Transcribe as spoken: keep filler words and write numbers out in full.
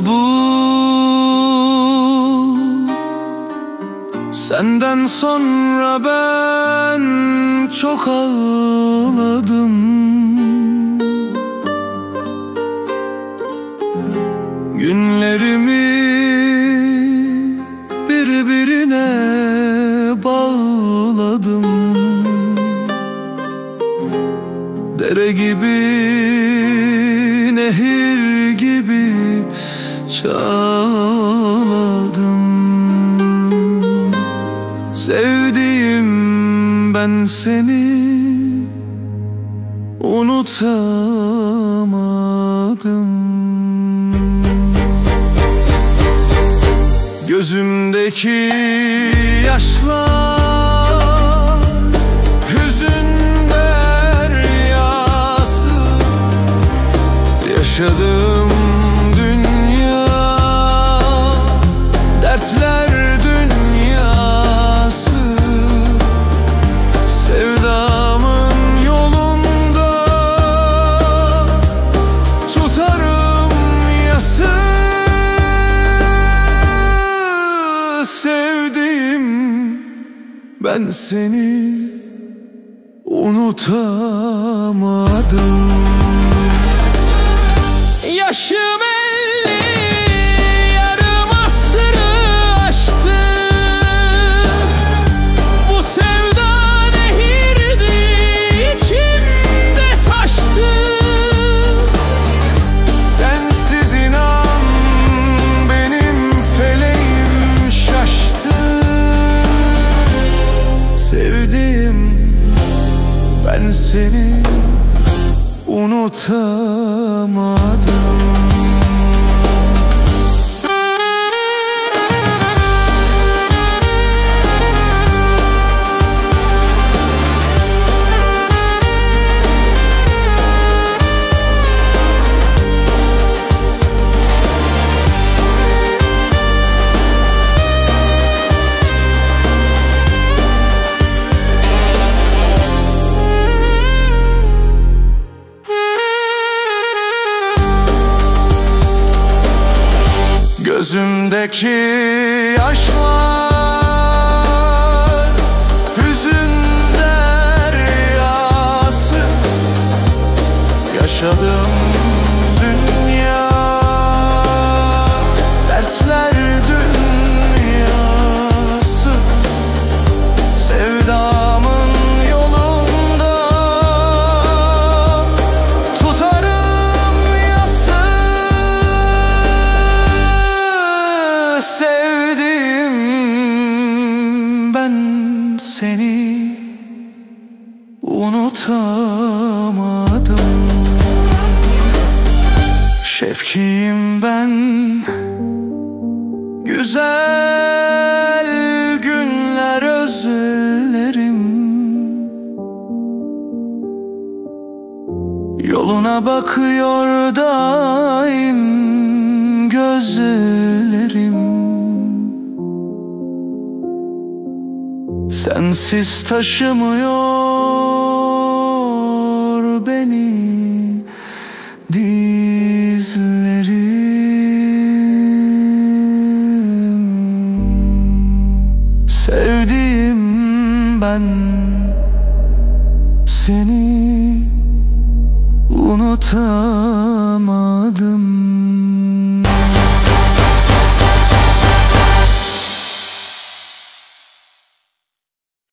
kabul. Senden sonra ben çok ağladım. Günlerimi birbirine bağladım. Dere gibi, nehir gibi çağladım. Sevdiğim ben seni unutamadım. Gözümdeki yaşlar hüzün deryası. Yaşadığım dünya dertler dünyası. Sevdamın yolunda tutarım yası. Sevdim ben seni unutamadım. Yaşım elli, yarım asrı aştı. Bu sevda nehirdi, içimde taştı. Sensiz inan benim feleğim şaştı. Sevdiğim ben seni unutamadım. Gözümdeki yaşlar hüzün deryası. Yaşadığım dünya dertler dünyası. Sevdamın yolunda tutarım yası. Sevdim ben seni unutamadım. Şefkiyim ben, güzel günler özlerim. Yoluna bakıyor daim gözlerim. Sensiz taşımıyor beni dizlerim. Sevdiğim ben seni unutamadım.